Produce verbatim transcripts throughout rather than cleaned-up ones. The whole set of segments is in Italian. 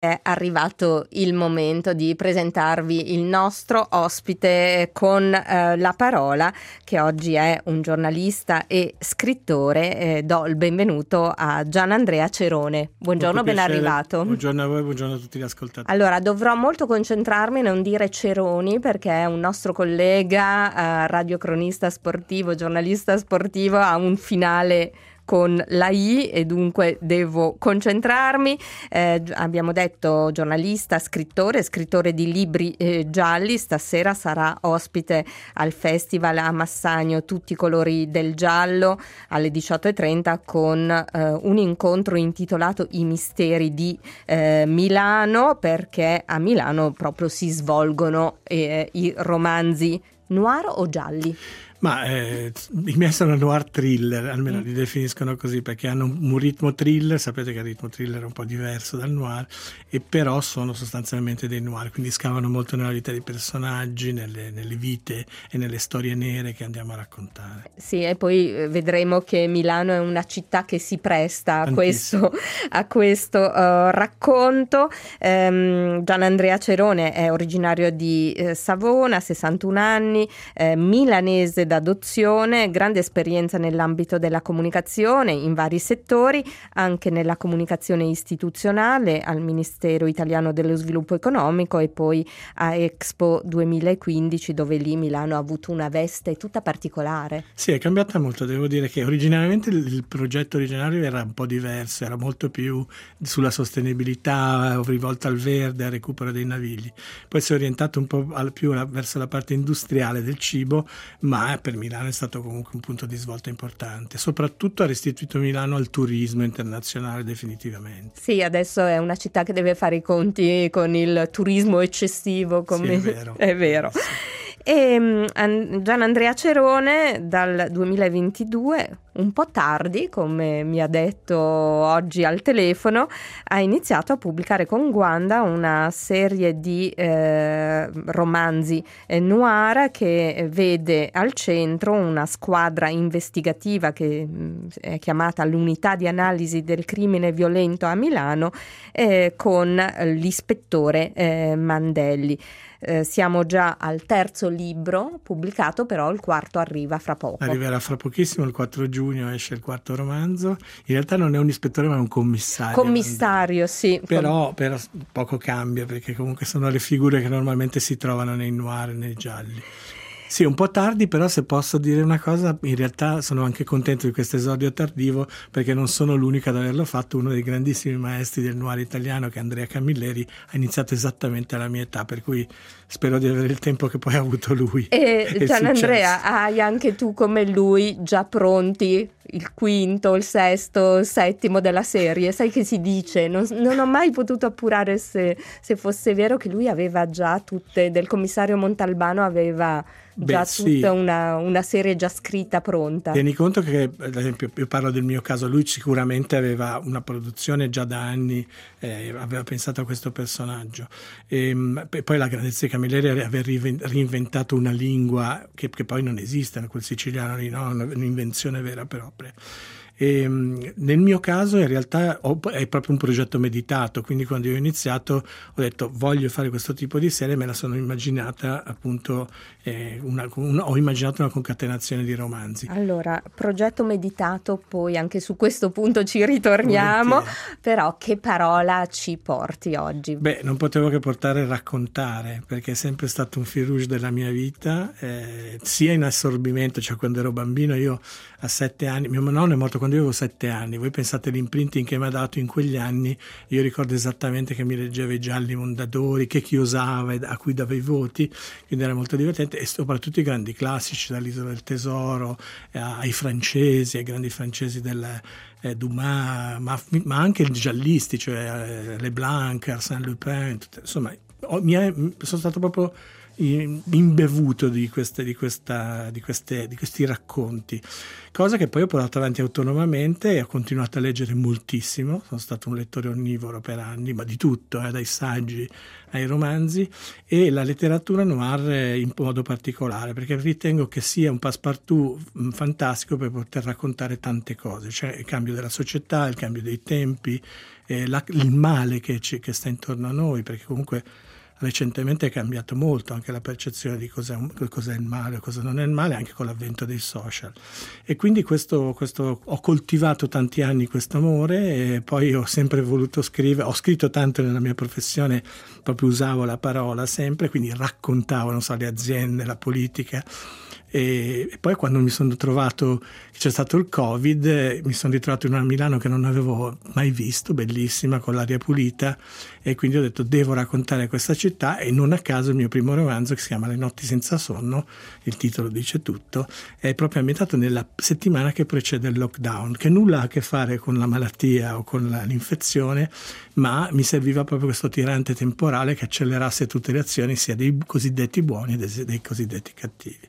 È arrivato il momento di presentarvi il nostro ospite con eh, la parola, che oggi è un giornalista e scrittore. Eh, do il benvenuto a Gianandrea Cerone. Buongiorno, ben arrivato. Buongiorno a voi, buongiorno a tutti gli ascoltatori. Allora, dovrò molto concentrarmi a non dire Ceroni, perché è un nostro collega, eh, radiocronista sportivo, giornalista sportivo, ha un finale con la I e dunque devo concentrarmi. Eh, abbiamo detto giornalista, scrittore, scrittore di libri eh, gialli. Stasera sarà ospite al Festival a Massagno Tutti i colori del giallo alle diciotto e trenta con eh, un incontro intitolato I misteri di eh, Milano, perché a Milano proprio si svolgono eh, i romanzi noir o gialli? Ma eh, i miei sono noir thriller, almeno mm. li definiscono così, perché hanno un ritmo thriller. Sapete che il ritmo thriller è un po' diverso dal noir, e però sono sostanzialmente dei noir, quindi scavano molto nella vita dei personaggi, nelle, nelle vite e nelle storie nere che andiamo a raccontare. Sì, e poi vedremo che Milano è una città che si presta a questo, a questo uh, racconto. Um, Gianandrea Cerone è originario di eh, Savona, sessantuno anni, eh, milanese d'adozione, grande esperienza nell'ambito della comunicazione in vari settori, anche nella comunicazione istituzionale al Ministero Italiano dello Sviluppo Economico e poi a Expo duemilaquindici, dove lì Milano ha avuto una veste tutta particolare. Sì, è cambiata molto, devo dire che originariamente il progetto originario era un po' diverso, era molto più sulla sostenibilità, rivolta al verde, al recupero dei navigli. Poi si è orientato un po' più verso la parte industriale del cibo, ma per Milano è stato comunque un punto di svolta importante. Soprattutto ha restituito Milano al turismo internazionale definitivamente. Sì, adesso è una città che deve fare i conti con il turismo eccessivo. Come... Sì, è vero. È vero. Sì. E um, Gianandrea Cerone dal duemilaventidue, un po' tardi, come mi ha detto oggi al telefono, ha iniziato a pubblicare con Guanda una serie di eh, romanzi eh, noir che vede al centro una squadra investigativa che mh, è chiamata l'Unità di Analisi del Crimine Violento a Milano, eh, con l'ispettore eh, Mandelli. Eh, siamo già al terzo libro pubblicato, però il quarto arriva fra poco. Arriverà fra pochissimo, il quattro giugno esce il quarto romanzo. In realtà non è un ispettore ma è un commissario. Commissario, sì. Però, però poco cambia, perché comunque sono le figure che normalmente si trovano nei noir e nei gialli. Sì, un po' tardi, però se posso dire una cosa, in realtà sono anche contento di questo esordio tardivo, perché non sono l'unico ad averlo fatto. Uno dei grandissimi maestri del noir italiano, che è Andrea Camilleri, ha iniziato esattamente alla mia età, per cui spero di avere il tempo che poi ha avuto lui. E Gianandrea, hai anche tu come lui già pronti il quinto, il sesto, il settimo della serie? Sai che si dice, non, non ho mai potuto appurare se, se fosse vero che lui aveva già tutte, del commissario Montalbano aveva già Beh, tutta sì. una, una serie già scritta, pronta. Tieni conto che, ad esempio, io parlo del mio caso, lui sicuramente aveva una produzione già da anni, eh, aveva pensato a questo personaggio, e, e poi la grandezza di Camilleri è aver reinventato una lingua che, che poi non esiste, quel siciliano lì, no? Un'invenzione vera e propria. E, nel mio caso in realtà è proprio un progetto meditato, quindi quando io ho iniziato ho detto voglio fare questo tipo di serie, me la sono immaginata appunto, eh, una, una, ho immaginato una concatenazione di romanzi. Allora, progetto meditato, poi anche su questo punto ci ritorniamo. Volentieri. Però che parola ci porti oggi? Beh, non potevo che portare raccontare, perché è sempre stato un fil rouge della mia vita, eh, sia in assorbimento, cioè quando ero bambino, io a sette anni, mio nonno è morto quando io avevo sette anni, voi pensate l'imprinting che mi ha dato in quegli anni. Io ricordo esattamente che mi leggeva i gialli Mondadori, che chiosava, a cui dava i voti, quindi era molto divertente, e soprattutto i grandi classici, dall'Isola del Tesoro ai francesi, ai grandi francesi del eh, Dumas, ma, ma anche i giallisti, cioè eh, Leblanc, Arsène Lupin, tutte, insomma ho, mi è, sono stato proprio imbevuto di queste, di, questa, di, queste, di questi racconti, cosa che poi ho portato avanti autonomamente e ho continuato a leggere moltissimo. Sono stato un lettore onnivoro per anni, ma di tutto, eh, dai saggi ai romanzi, e la letteratura noir in modo particolare, perché ritengo che sia un passepartout fantastico per poter raccontare tante cose, cioè il cambio della società, il cambio dei tempi, eh, la, il male che, ci, che sta intorno a noi, perché comunque recentemente è cambiato molto anche la percezione di cos'è, un, cos'è il male, cosa non è il male, anche con l'avvento dei social. E quindi questo, questo, ho coltivato tanti anni questo amore e poi ho sempre voluto scrivere, ho scritto tanto nella mia professione, proprio usavo la parola sempre, quindi raccontavo, non so, le aziende, la politica. E, e poi quando mi sono trovato, che c'è stato il Covid, eh, mi sono ritrovato in una Milano che non avevo mai visto, bellissima, con l'aria pulita, e quindi ho detto devo raccontare questa città, e non a caso il mio primo romanzo, che si chiama Le notti senza sonno, il titolo dice tutto, è proprio ambientato nella settimana che precede il lockdown, che nulla ha a che fare con la malattia o con la, l'infezione, ma mi serviva proprio questo tirante temporale che accelerasse tutte le azioni sia dei cosiddetti buoni che dei cosiddetti cattivi.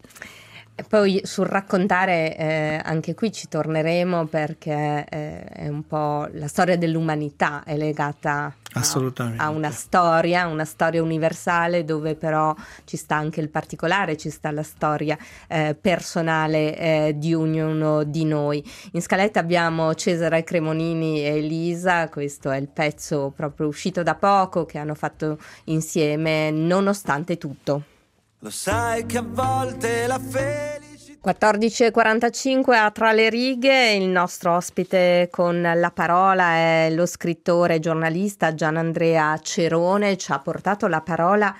E poi sul raccontare, eh, anche qui ci torneremo, perché eh, è un po' la storia dell'umanità, è legata a, a una storia, una storia universale, dove però ci sta anche il particolare, ci sta la storia eh, personale eh, di ognuno di noi. In scaletta abbiamo Cesare Cremonini e Elisa, questo è il pezzo proprio uscito da poco che hanno fatto insieme, Nonostante tutto. Lo sai che a volte la felicità. quattordici e quarantacinque a Tra le righe, il nostro ospite con la parola è lo scrittore e giornalista Gianandrea Cerone. Ci ha portato la parola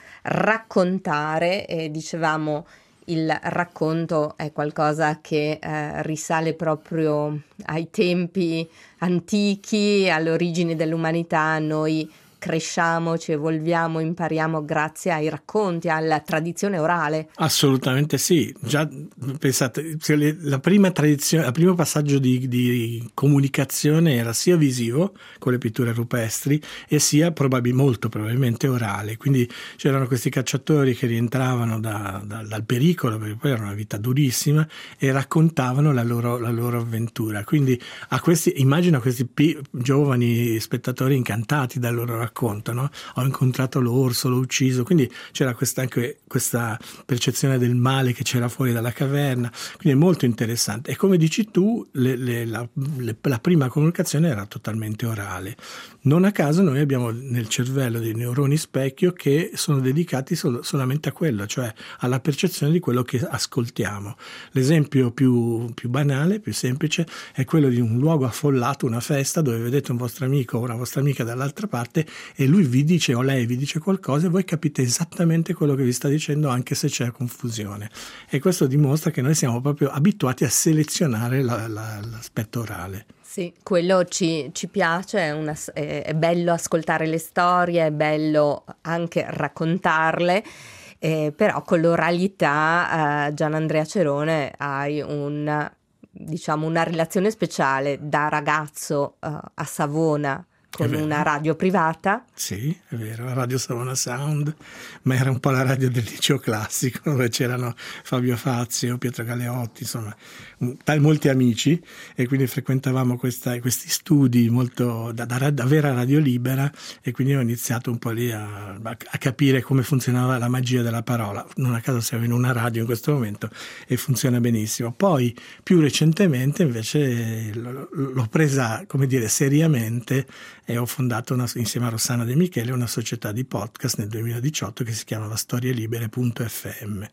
raccontare, e dicevamo il racconto è qualcosa che eh, risale proprio ai tempi antichi, alle origini dell'umanità. Noi cresciamo, ci evolviamo, impariamo grazie ai racconti, alla tradizione orale. Assolutamente sì. Già pensate, la prima tradizione, il primo passaggio di, di comunicazione era sia visivo con le pitture rupestri e sia probabil, molto probabilmente orale. Quindi c'erano questi cacciatori che rientravano da, da, dal pericolo, perché poi era una vita durissima, e raccontavano la loro, la loro avventura. Quindi a questi, immagino a questi pi, giovani spettatori incantati dal loro racconto. Raccontano, ho incontrato l'orso, l'ho ucciso, quindi c'era questa, anche questa percezione del male che c'era fuori dalla caverna, quindi è molto interessante. E come dici tu, le, le, la, le, la prima comunicazione era totalmente orale. Non a caso noi abbiamo nel cervello dei neuroni specchio che sono dedicati sol- solamente a quello, cioè alla percezione di quello che ascoltiamo. L'esempio più, più banale, più semplice, è quello di un luogo affollato, una festa, dove vedete un vostro amico o una vostra amica dall'altra parte e lui vi dice o lei vi dice qualcosa e voi capite esattamente quello che vi sta dicendo, anche se c'è confusione. E questo dimostra che noi siamo proprio abituati a selezionare la, la, l'aspetto orale. Sì, quello ci, ci piace, è, una, è, è bello ascoltare le storie, è bello anche raccontarle, eh, però con l'oralità, eh, Gianandrea Cerone, hai un, diciamo, una relazione speciale da ragazzo uh, a Savona, con una radio privata. Sì, è vero, la Radio Savona Sound, ma era un po' la radio del liceo classico, dove c'erano Fabio Fazio, Pietro Galeotti, insomma, tal, molti amici, e quindi frequentavamo questa, questi studi molto da, da, da vera radio libera, e quindi ho iniziato un po' lì a, a capire come funzionava la magia della parola. Non a caso siamo in una radio in questo momento e funziona benissimo. Poi, più recentemente, invece, l'ho presa, come dire, seriamente, e ho fondato una, insieme a Rossana De Michele, una società di podcast nel duemiladiciotto che si chiama storielibere punto effe emme.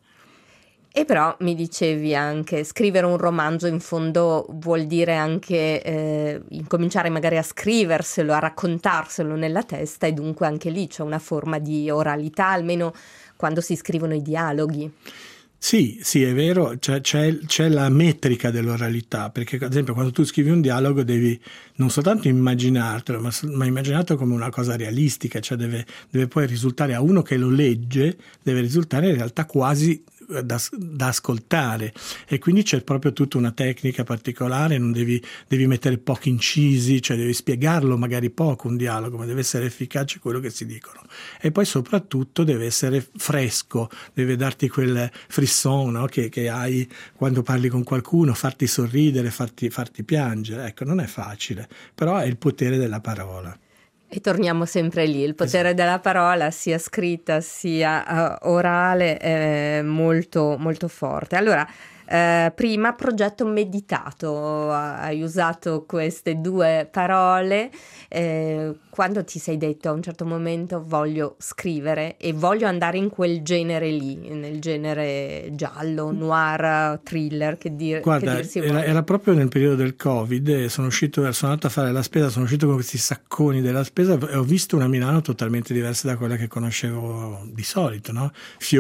E però mi dicevi anche, scrivere un romanzo in fondo vuol dire anche eh, incominciare magari a scriverselo, a raccontarselo nella testa, e dunque anche lì c'è una forma di oralità, almeno quando si scrivono i dialoghi. Sì, sì, è vero, c'è, c'è, c'è la metrica dell'oralità, perché ad esempio quando tu scrivi un dialogo devi non soltanto immaginartelo, ma, ma immaginartelo come una cosa realistica, cioè deve, deve poi risultare a uno che lo legge, deve risultare in realtà quasi Da, da ascoltare, e quindi c'è proprio tutta una tecnica particolare, non devi, devi mettere pochi incisi, cioè devi spiegarlo magari poco un dialogo, ma deve essere efficace quello che si dicono, e poi soprattutto deve essere fresco, deve darti quel frisson, no? che, che hai quando parli con qualcuno, farti sorridere, farti, farti piangere. Ecco, non è facile, però è il potere della parola. E torniamo sempre lì, il potere esatto. della parola, sia scritta sia uh, orale, è molto molto forte. Allora, Eh, prima progetto meditato, hai usato queste due parole. Eh, quando ti sei detto a un certo momento voglio scrivere e voglio andare in quel genere lì, nel genere giallo, noir, thriller, che dire, Guarda, che dirsi era, era proprio nel periodo del Covid e sono uscito, sono andato a fare la spesa, sono uscito con questi sacconi della spesa e ho visto una Milano totalmente diversa da quella che conoscevo di solito, no?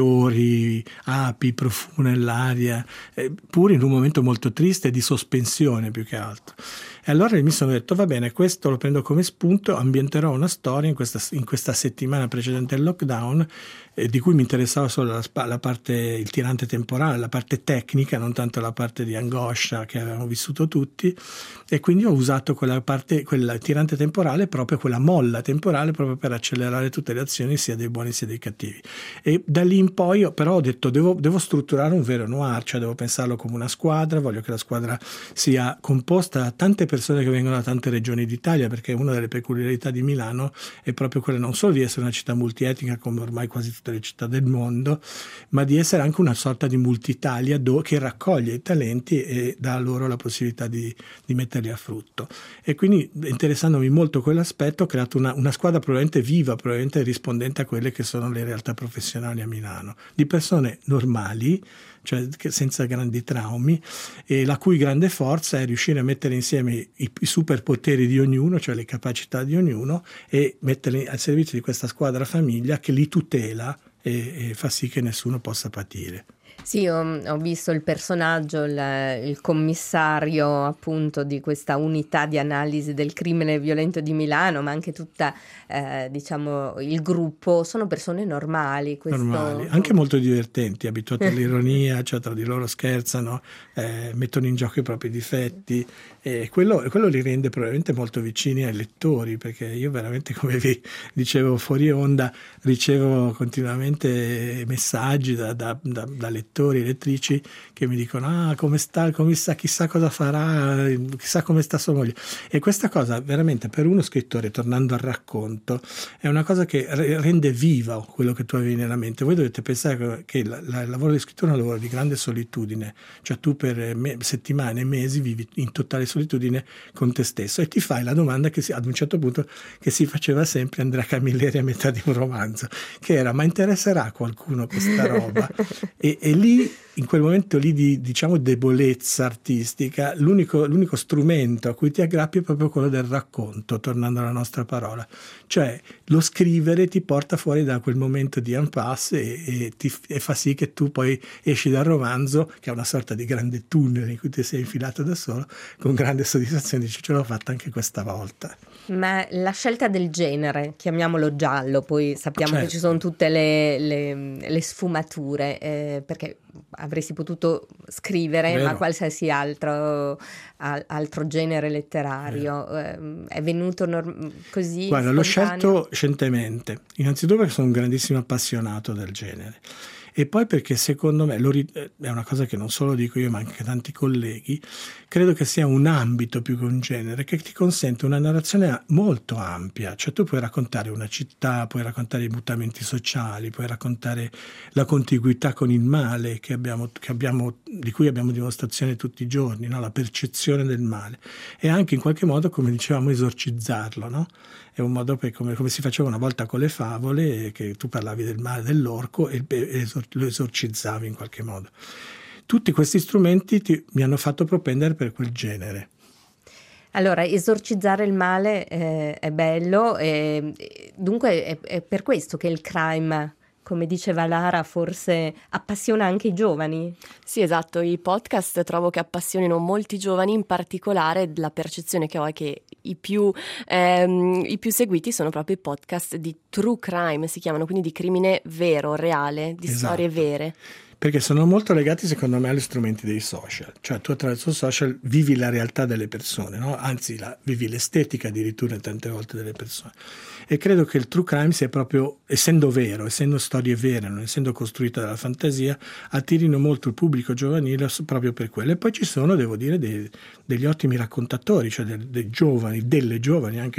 Fiori, api, profumo nell'aria, eh, pur in un momento molto triste di sospensione più che altro. E allora mi sono detto va bene, questo lo prendo come spunto, ambienterò una storia in questa, in questa settimana precedente al lockdown, eh, di cui mi interessava solo la, la parte, il tirante temporale, la parte tecnica, non tanto la parte di angoscia che avevamo vissuto tutti, e quindi ho usato quella parte, quella tirante temporale, proprio quella molla temporale, proprio per accelerare tutte le azioni sia dei buoni sia dei cattivi. E da lì in poi io, però ho detto devo, devo strutturare un vero noir, cioè devo pensarlo come una squadra, voglio che la squadra sia composta da tante persone che vengono da tante regioni d'Italia, perché una delle peculiarità di Milano è proprio quella non solo di essere una città multietnica come ormai quasi tutte le città del mondo, ma di essere anche una sorta di multitalia do, che raccoglie i talenti e dà loro la possibilità di, di metterli a frutto. E quindi, interessandomi molto quell'aspetto, ho creato una, una squadra probabilmente viva, probabilmente rispondente a quelle che sono le realtà professionali a Milano, di persone normali, cioè senza grandi traumi, e la cui grande forza è riuscire a mettere insieme i, i superpoteri di ognuno, cioè le capacità di ognuno, e metterli al servizio di questa squadra famiglia che li tutela e, e fa sì che nessuno possa patire. Sì, ho, ho visto il personaggio, il, il commissario appunto di questa unità di analisi del crimine violento di Milano, ma anche tutta, eh, diciamo, il gruppo, sono persone normali. Questo... Normali, anche molto divertenti, abituati all'ironia, cioè tra di loro scherzano, eh, mettono in gioco i propri difetti, e quello, quello li rende probabilmente molto vicini ai lettori, perché io veramente, come vi dicevo fuori onda, ricevo continuamente messaggi da, da, da, da lettori e lettrici che mi dicono ah come sta il commissà, chissà cosa farà, chissà come sta sua moglie. E questa cosa veramente per uno scrittore, tornando al racconto, è una cosa che rende viva quello che tu avevi nella mente. Voi dovete pensare che la, la, il lavoro di scrittura è un lavoro di grande solitudine, cioè tu per me, settimane, mesi vivi in totale solitudine con te stesso e ti fai la domanda che si, ad un certo punto che si faceva sempre Andrea Camilleri a metà di un romanzo, che era ma interesserà a qualcuno questa roba? e, e lì in quel momento lì di diciamo debolezza artistica, l'unico, l'unico strumento a cui ti aggrappi è proprio quello del racconto, tornando alla nostra parola, cioè lo scrivere ti porta fuori da quel momento di impasse e, e, ti, e fa sì che tu poi esci dal romanzo, che è una sorta di grande tunnel in cui ti sei infilato da solo, con grande soddisfazione, dici ce l'ho fatta anche questa volta. Ma la scelta del genere, chiamiamolo giallo, poi sappiamo certo. che ci sono tutte le, le, le sfumature, eh, perché avresti potuto scrivere Vero. ma qualsiasi altro, altro genere letterario, eh, è venuto norm- così Guarda, spontaneo? L'ho scelto scientemente, innanzitutto perché sono un grandissimo appassionato del genere. E poi perché secondo me, lo, è una cosa che non solo dico io ma anche tanti colleghi, credo che sia un ambito più che un genere che ti consente una narrazione molto ampia, cioè tu puoi raccontare una città, puoi raccontare i mutamenti sociali, puoi raccontare la contiguità con il male che abbiamo, che abbiamo, di cui abbiamo dimostrazione tutti i giorni, no? La percezione del male, e anche in qualche modo, come dicevamo, esorcizzarlo, no? È un modo per, come, come si faceva una volta con le favole, che tu parlavi del male dell'orco e, e lo esorcizzavi in qualche modo. Tutti questi strumenti ti, mi hanno fatto propendere per quel genere. Allora, esorcizzare il male eh, è bello, e, dunque è, è per questo che il crime, come diceva Lara, forse appassiona anche i giovani. Sì, esatto, i podcast trovo che appassionino molti giovani, in particolare la percezione che ho è che i più, ehm, i più seguiti sono proprio i podcast di true crime, si chiamano, quindi di crimine vero, reale, di esatto. storie vere. Perché sono molto legati secondo me agli strumenti dei social, cioè tu attraverso i social vivi la realtà delle persone, no? Anzi la, vivi l'estetica addirittura tante volte delle persone, e credo che il true crime sia proprio, essendo vero, essendo storie vere, non essendo costruita dalla fantasia, attirino molto il pubblico giovanile proprio per quello. E poi ci sono, devo dire, dei, degli ottimi raccontatori, cioè dei, dei giovani, delle giovani, anche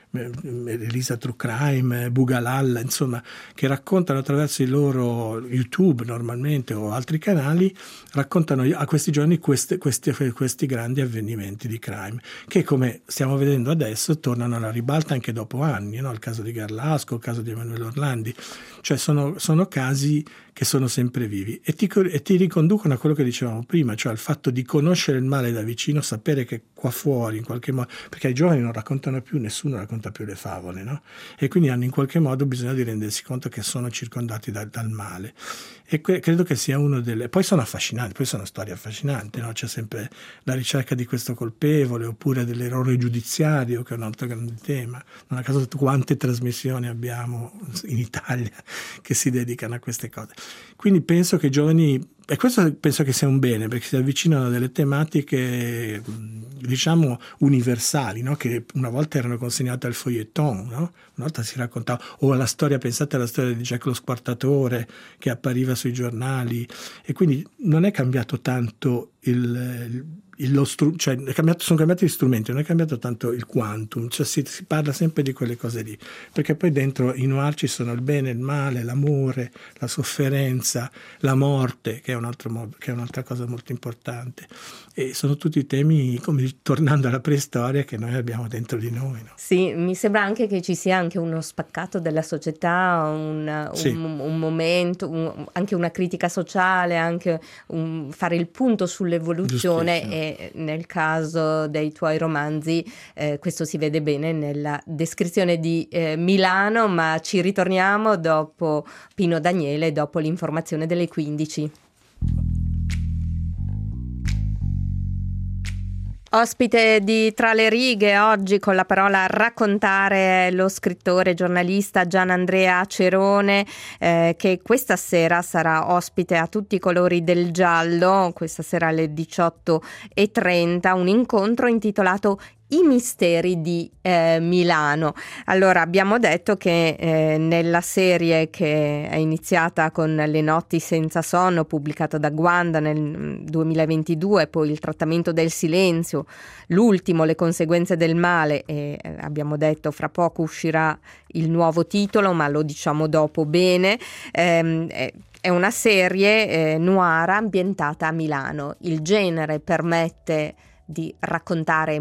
Elisa True Crime, Bugalalla, insomma, che raccontano attraverso i loro YouTube normalmente o altri canali, raccontano a questi giorni queste, questi, questi grandi avvenimenti di crime, che come stiamo vedendo adesso tornano alla ribalta anche dopo anni, no? Il caso di Garlasco, il caso di Emanuele Orlandi, cioè sono, sono casi che sono sempre vivi e ti, e ti riconducono a quello che dicevamo prima, cioè al fatto di conoscere il male da vicino, sapere che qua fuori in qualche modo, perché ai giovani non raccontano più, nessuno racconta più le favole, no? E quindi hanno in qualche modo bisogno di rendersi conto che sono circondati da, dal male, e que- credo che sia uno delle, poi sono affascinanti, poi sono storie affascinanti, no? C'è sempre la ricerca di questo colpevole oppure dell'errore giudiziario, che è un altro grande tema. Non a caso quante trasmissioni abbiamo in Italia che si dedicano a queste cose. Quindi penso che i giovani, e questo penso che sia un bene, perché si avvicinano a delle tematiche diciamo universali, no? Che una volta erano consegnate al feuilleton, no? Una volta si raccontava, o alla storia, pensate alla storia di Jack lo Squartatore che appariva sui giornali, e quindi non è cambiato tanto il, il lo stru- cioè è cambiato, sono cambiati gli strumenti, non è cambiato tanto il quantum, cioè si, si parla sempre di quelle cose lì, perché poi dentro i noir ci sono il bene, il male, l'amore, la sofferenza, la morte, che è un altro modo, che è un'altra cosa molto importante, e sono tutti temi, come tornando alla preistoria, che noi abbiamo dentro di noi, no? Sì, mi sembra anche che ci sia anche uno spaccato della società, un, sì. un, un momento, un, anche una critica sociale, anche un, fare il punto sull'evoluzione, e nel caso dei tuoi romanzi eh, questo si vede bene nella descrizione di eh, Milano, ma ci ritorniamo dopo Pino Daniele, dopo l'informazione delle quindici. Ospite di Tra le righe oggi con la parola raccontare lo scrittore e giornalista Gianandrea Acerone, eh, che questa sera sarà ospite a Tutti i colori del giallo, questa sera alle diciotto e trenta, un incontro intitolato I misteri di eh, Milano. Allora, abbiamo detto che eh, nella serie che è iniziata con Le notti senza sonno, pubblicata da Guanda nel duemilaventidue, poi Il trattamento del silenzio, l'ultimo Le conseguenze del male, e eh, abbiamo detto fra poco uscirà il nuovo titolo, ma lo diciamo dopo bene. Ehm, eh, È una serie eh, noir ambientata a Milano. Il genere permette di raccontare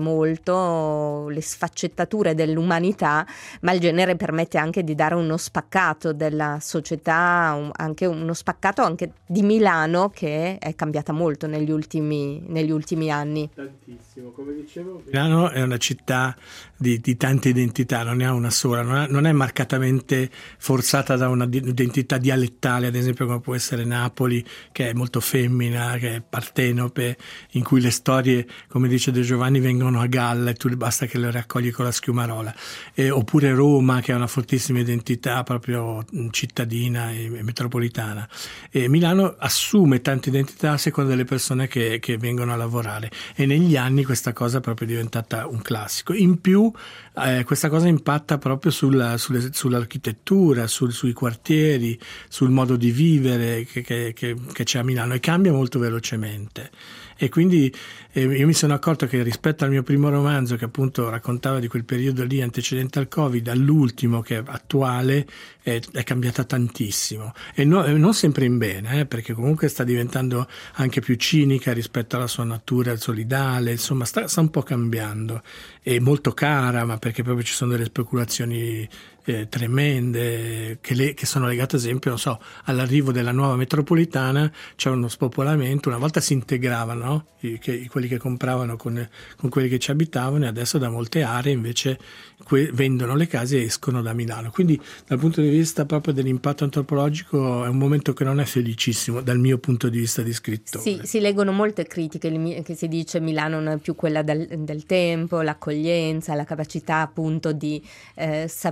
molto le sfaccettature dell'umanità, ma il genere permette anche di dare uno spaccato della società, un, anche uno spaccato anche di Milano, che è cambiata molto negli ultimi, negli ultimi anni. Tantissimo, come dicevo, Milano è una città di, di tante identità, non ne ha una sola, non, ha, non è marcatamente forzata da un'identità dialettale, ad esempio come può essere Napoli, che è molto femmina, che è partenope, in cui le storie, come dice De Giovanni, vengono a galla e tu basta che le raccogli con la schiumarola, e, oppure Roma, che ha una fortissima identità proprio cittadina e, e metropolitana, e Milano assume tante identità a seconda delle persone che, che vengono a lavorare, e negli anni questa cosa è proprio diventata un classico. In più eh, questa cosa impatta proprio sulla, sulle, sull'architettura, sul, sui quartieri, sul modo di vivere che, che, che, che c'è a Milano, e cambia molto velocemente. E quindi eh, io mi sono accorto che rispetto al mio primo romanzo, che appunto raccontava di quel periodo lì antecedente al Covid, all'ultimo che è attuale, è, è cambiata tantissimo, e no, non sempre in bene, eh, perché comunque sta diventando anche più cinica rispetto alla sua natura solidale, insomma sta, sta un po' cambiando, è molto cara, ma perché proprio ci sono delle speculazioni Eh, tremende che, le, che sono legate ad esempio, non so, all'arrivo della nuova metropolitana. C'è uno spopolamento, una volta si integravano, no? I, che, quelli che compravano con, con quelli che ci abitavano, e adesso da molte aree invece que, vendono le case e escono da Milano, quindi dal punto di vista proprio dell'impatto antropologico è un momento che non è felicissimo dal mio punto di vista di scrittore. Sì, si leggono molte critiche che si dice Milano non è più quella del, del tempo, l'accoglienza, la capacità appunto di eh, saper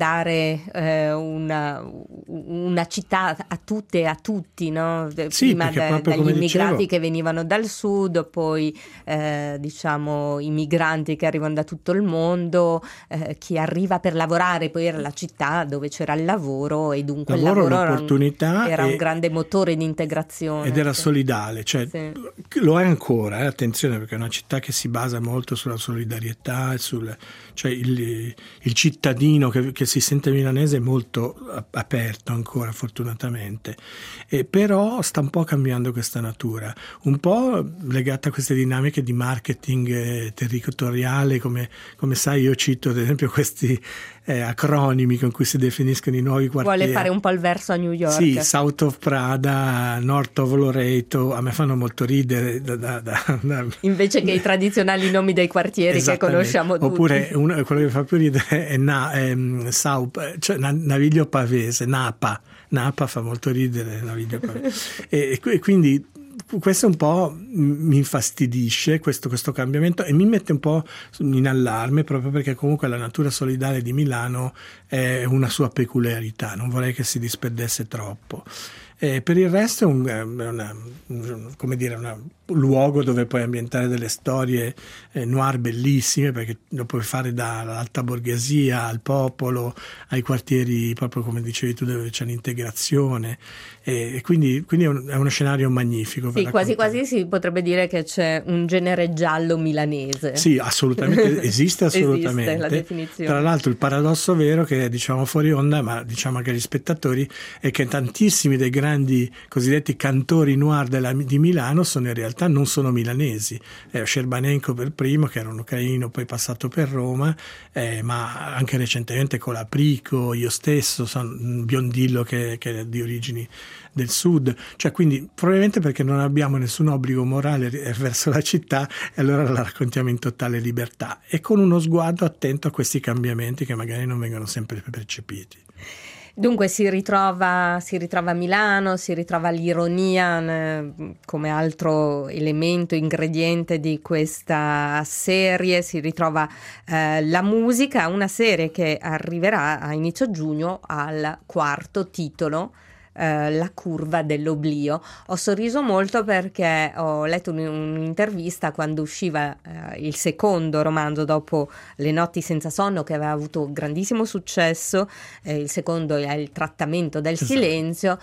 dare eh, una, una città a tutte e a tutti, no? Sì, prima da, dagli immigrati dicevo, che venivano dal sud, poi eh, diciamo i migranti che arrivano da tutto il mondo, eh, chi arriva per lavorare, poi era la città dove c'era il lavoro e dunque lavoro, il lavoro l'opportunità era un, era e, un grande motore di integrazione. Ed era sì. solidale, cioè Sì. lo è ancora, eh, attenzione, perché è una città che si basa molto sulla solidarietà, sul, cioè il, il cittadino che, che si sente milanese è molto aperto ancora, fortunatamente, e però sta un po' cambiando questa natura, un po' legata a queste dinamiche di marketing eh, territoriale, come, come sai io cito ad esempio questi eh, acronimi con cui si definiscono i nuovi quartieri. Vuole fare un po' il verso a New York. Sì, South of Prada, North of Loreto, a me fanno molto ridere da, da, da, da... invece che i tradizionali nomi dei quartieri che conosciamo tutti. Oppure uno, quello che fa più ridere è, Na, è South, cioè Naviglio Pavese, Napa, Napa fa molto ridere, Naviglio Pavese. e, e quindi questo un po' mi infastidisce, questo, questo cambiamento, e mi mette un po' in allarme, proprio perché comunque la natura solidale di Milano è una sua peculiarità, non vorrei che si disperdesse troppo. E per il resto è un, una, un, come dire, una, un luogo dove puoi ambientare delle storie eh, noir bellissime, perché lo puoi fare dall'alta borghesia al popolo, ai quartieri, proprio come dicevi tu, dove c'è l'integrazione, e, e quindi, quindi è, un, è uno scenario magnifico. Sì, quasi quasi si potrebbe dire che c'è un genere giallo milanese. Sì, assolutamente, esiste assolutamente. Esiste la definizione. Tra l'altro il paradosso vero, che diciamo fuori onda, ma diciamo anche agli spettatori, è che tantissimi dei grandi cosiddetti cantori noir della, di Milano sono in realtà non sono milanesi. eh, Scerbanenko per primo, che era un ucraino poi passato per Roma, eh, ma anche recentemente Colaprico, io stesso, sono un biondillo che, che è di origini del sud, cioè quindi probabilmente perché non abbiamo nessun obbligo morale verso la città, e allora la raccontiamo in totale libertà e con uno sguardo attento a questi cambiamenti che magari non vengono sempre percepiti. Dunque si ritrova, si ritrova Milano, si ritrova l'ironia eh, come altro elemento, ingrediente di questa serie, si ritrova eh, la musica, una serie che arriverà a inizio giugno al quarto titolo, Uh, La curva dell'oblio. Ho sorriso molto perché ho letto un, un'intervista quando usciva uh, il secondo romanzo dopo Le notti senza sonno, che aveva avuto grandissimo successo, eh, il secondo è Il trattamento del esatto. silenzio,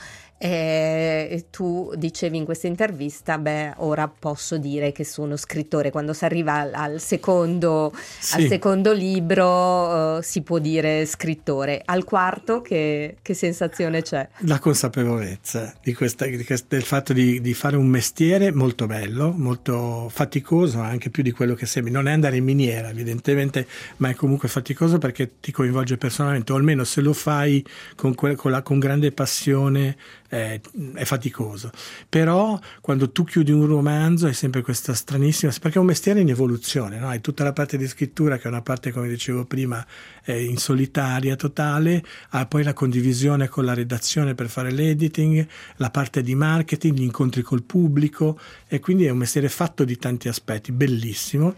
e tu dicevi in questa intervista, beh, ora posso dire che sono scrittore. Quando si arriva al, al secondo sì. al secondo libro uh, si può dire scrittore. Al quarto che, che sensazione c'è? La consapevolezza di questa, di questa, del fatto di, di fare un mestiere molto bello, molto faticoso, anche più di quello che sembri. Non è andare in miniera evidentemente, ma è comunque faticoso perché ti coinvolge personalmente, o almeno se lo fai con, que- con, la, con grande passione è, è faticoso. Però quando tu chiudi un romanzo è sempre questa stranissima, perché è un mestiere in evoluzione, no? Hai tutta la parte di scrittura che è una parte, come dicevo prima, eh, in solitaria totale, hai poi la condivisione con la redazione per fare l'editing, la parte di marketing, gli incontri col pubblico, e quindi è un mestiere fatto di tanti aspetti, bellissimo.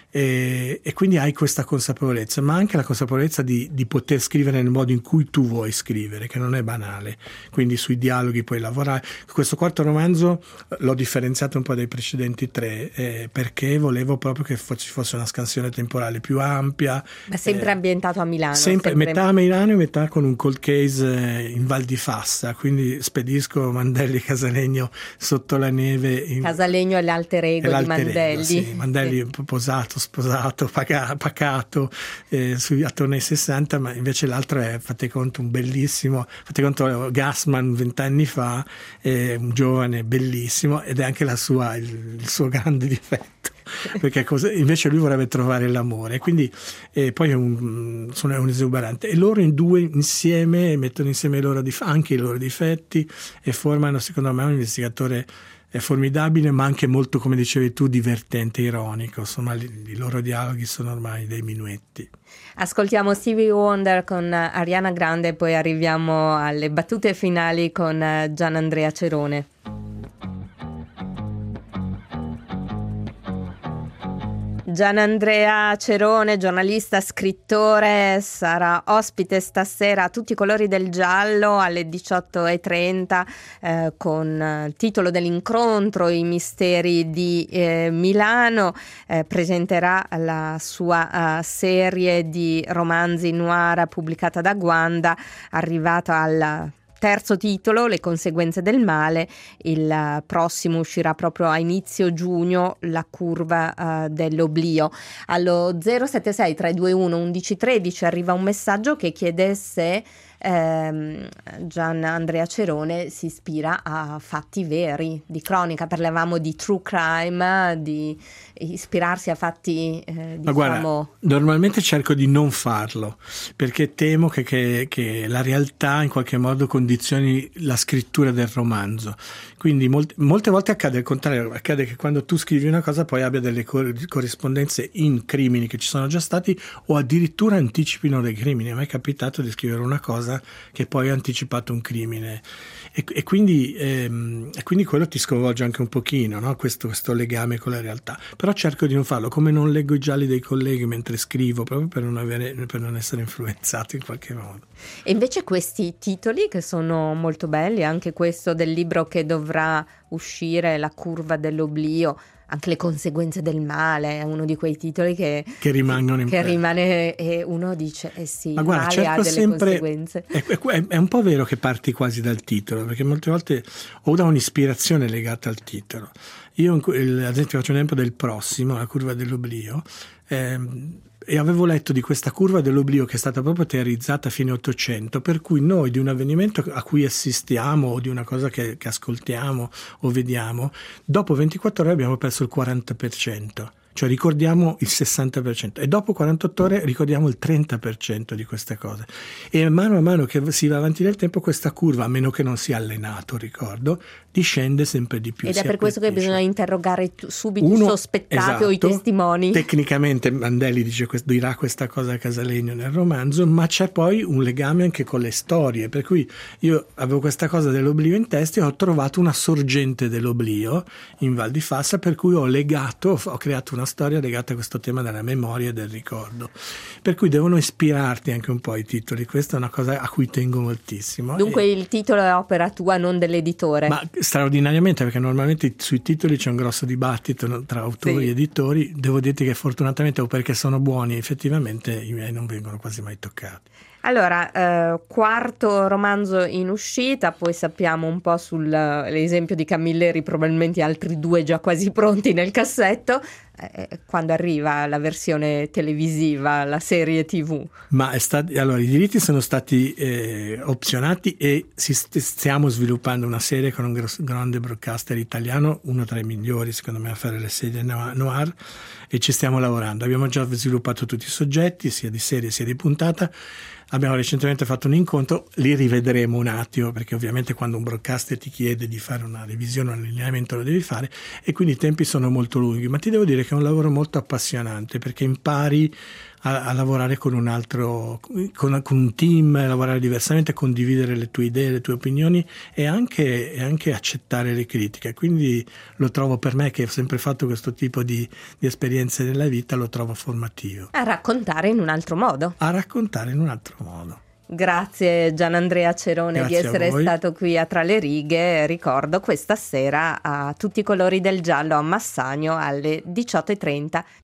E, e quindi hai questa consapevolezza, ma anche la consapevolezza di, di poter scrivere nel modo in cui tu vuoi scrivere, che non è banale, quindi sui dialoghi puoi lavorare. Questo quarto romanzo l'ho differenziato un po' dai precedenti tre, eh, perché volevo proprio che ci fosse una scansione temporale più ampia. Ma sempre eh, ambientato a Milano? Sempre, sempre metà a Milano e metà con un cold case in Val di Fassa, quindi spedisco Mandelli Casalegno sotto la neve. In... Casalegno è l'alter ego di Mandelli. Sì, Mandelli sì. Posato, sposato, paga, pacato, eh, sui, attorno ai sessanta, ma invece l'altro è, fate conto, un bellissimo, fate conto Gassman vent'anni fa, eh, un giovane bellissimo, ed è anche la sua, il, il suo grande difetto. Perché cosa, invece lui vorrebbe trovare l'amore, quindi eh, poi è un, sono un esuberante, e loro in due insieme mettono insieme i loro dif- anche i loro difetti e formano, secondo me, un investigatore è formidabile, ma anche molto, come dicevi tu, divertente, ironico. Insomma, i, i loro dialoghi sono ormai dei minuetti. Ascoltiamo Stevie Wonder con Ariana Grande e poi arriviamo alle battute finali con Gianandrea Cerone. Gianandrea Cerone, giornalista, scrittore, sarà ospite stasera a Tutti i colori del giallo alle diciotto e trenta eh, con il titolo dell'incontro I misteri di eh, Milano. Eh, presenterà la sua uh, serie di romanzi noir pubblicata da Guanda, arrivata al terzo titolo, Le conseguenze del male. Il prossimo uscirà proprio a inizio giugno, La curva uh, dell'oblio. Allo zero sette sei tre due uno uno uno uno tre arriva un messaggio che chiede se ehm, Gianandrea Cerone si ispira a fatti veri di cronaca. Parlavamo di true crime, di ispirarsi a fatti eh, diciamo... Ma guarda, normalmente cerco di non farlo perché temo che, che, che la realtà in qualche modo condizioni la scrittura del romanzo. Quindi molte, molte volte accade il contrario, accade che quando tu scrivi una cosa poi abbia delle cor- corrispondenze in crimini che ci sono già stati o addirittura anticipino dei crimini. A me è capitato di scrivere una cosa che poi ha anticipato un crimine e, e, quindi, ehm, e quindi quello ti sconvolge anche un pochino, no? questo, questo legame con la realtà. Però cerco di non farlo, come non leggo i gialli dei colleghi mentre scrivo, proprio per non, avere, per non essere influenzato in qualche modo. E invece questi titoli che sono molto belli, anche questo del libro che dovrà uscire, La curva dell'oblio, anche Le conseguenze del male, è uno di quei titoli che, che rimangono in che rimane e uno dice eh sì, ma guarda, male cerco ha delle sempre, conseguenze. È, è, è un po' vero che parti quasi dal titolo, perché molte volte ho da un'ispirazione legata al titolo. Io ad esempio faccio un esempio del prossimo, La curva dell'oblio, ehm, e avevo letto di questa curva dell'oblio che è stata proprio teorizzata a fine Ottocento, per cui noi di un avvenimento a cui assistiamo o di una cosa che, che ascoltiamo o vediamo, dopo ventiquattro ore abbiamo perso il quaranta per cento. Cioè ricordiamo il sessanta per cento e dopo quarantotto ore ricordiamo il trenta per cento di queste cose. E mano a mano che si va avanti nel tempo questa curva, a meno che non sia allenato, ricordo, discende sempre di più. Ed è per questo che bisogna interrogare subito Uno, i sospettati esatto, o i testimoni. Tecnicamente Mandelli dice, dirà questa cosa a Casalegno nel romanzo, ma c'è poi un legame anche con le storie, per cui io avevo questa cosa dell'oblio in testa e ho trovato una sorgente dell'oblio in Val di Fassa, per cui ho legato, ho creato una storia legata a questo tema della memoria e del ricordo, per cui devono ispirarti anche un po' i titoli. Questa è una cosa a cui tengo moltissimo. Dunque e... il titolo è opera tua, non dell'editore? Ma straordinariamente, perché normalmente sui titoli c'è un grosso dibattito tra autori sì. e editori. Devo dirti che fortunatamente, o perché sono buoni, effettivamente i miei non vengono quasi mai toccati. Allora, eh, quarto romanzo in uscita, poi sappiamo un po' sull'esempio di Camilleri, probabilmente altri due già quasi pronti nel cassetto. Eh, quando arriva la versione televisiva, la serie tivù? Ma è stati, allora, i diritti sono stati eh, opzionati e si st- stiamo sviluppando una serie con un grosso, grande broadcaster italiano, uno tra i migliori secondo me a fare le serie noir, e ci stiamo lavorando. Abbiamo già sviluppato tutti i soggetti, sia di serie sia di puntata. Abbiamo recentemente fatto un incontro, li rivedremo un attimo, perché ovviamente quando un broadcaster ti chiede di fare una revisione, un allineamento lo devi fare, e quindi i tempi sono molto lunghi, ma ti devo dire che è un lavoro molto appassionante, perché impari a, a lavorare con un altro, con, con un team, a lavorare diversamente, a condividere le tue idee, le tue opinioni e anche, e anche accettare le critiche. Quindi lo trovo, per me che ho sempre fatto questo tipo di, di esperienze nella vita, lo trovo formativo. A raccontare in un altro modo. A raccontare in un altro modo. Grazie Gianandrea Cerone Grazie di essere stato qui a Tra le righe. Ricordo questa sera a Tutti i colori del giallo a Massagno alle diciotto e trenta.